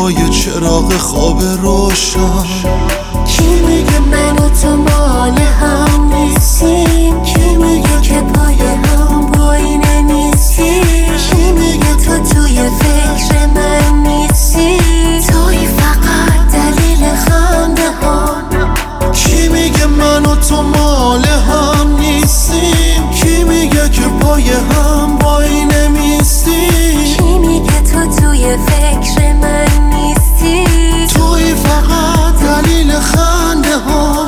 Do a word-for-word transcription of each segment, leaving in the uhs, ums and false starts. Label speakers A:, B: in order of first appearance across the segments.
A: دنیای چراغ خواب روشن.
B: کی میگه من و تو مال هم نیستیم؟ کی میگه که پای هم باینه نیستیم؟ کی میگه تو توی فکر من نیستی؟ توی فقط دلیل خنده ها.
A: کی میگه من و تو مال هم نیستیم؟ کی میگه که پای هم وای نمیستیم؟
B: کی میگه تو توی فکر من نیستی؟
A: توی فقط دلیل خنده ها.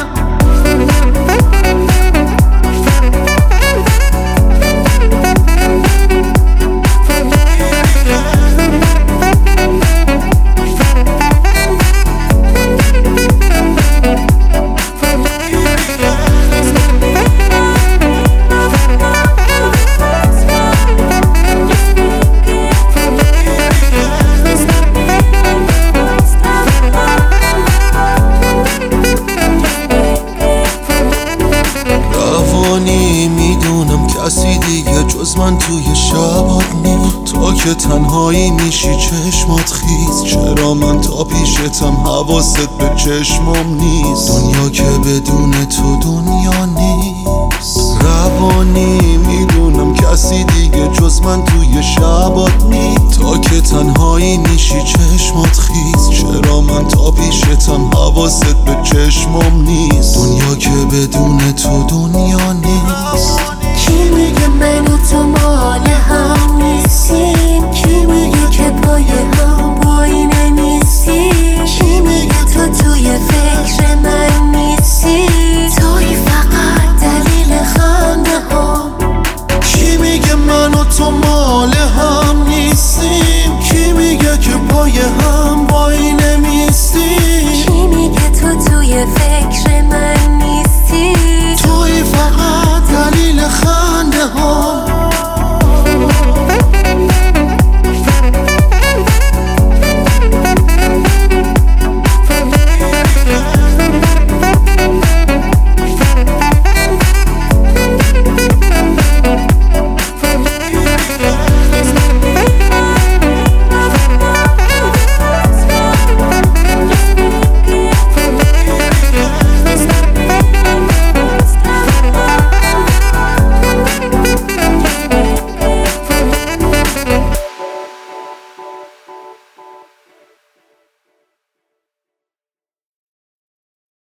A: میدونم کسی دیگه جز من توی شبات نیست. تا که تنهایی میشی چشمات خیز، چرا من تا پیشتم حواست به چشمام نیست؟ دنیا که بدون تو دنیا نیست. روانی میدونم کسی دیگه جز من توی شبات نیست. تا که تنهایی میشی چشمات خیز، چرا من تا پیشتم حواست به چشمام نیست؟ دنیا که بدون تو دنیا نیست.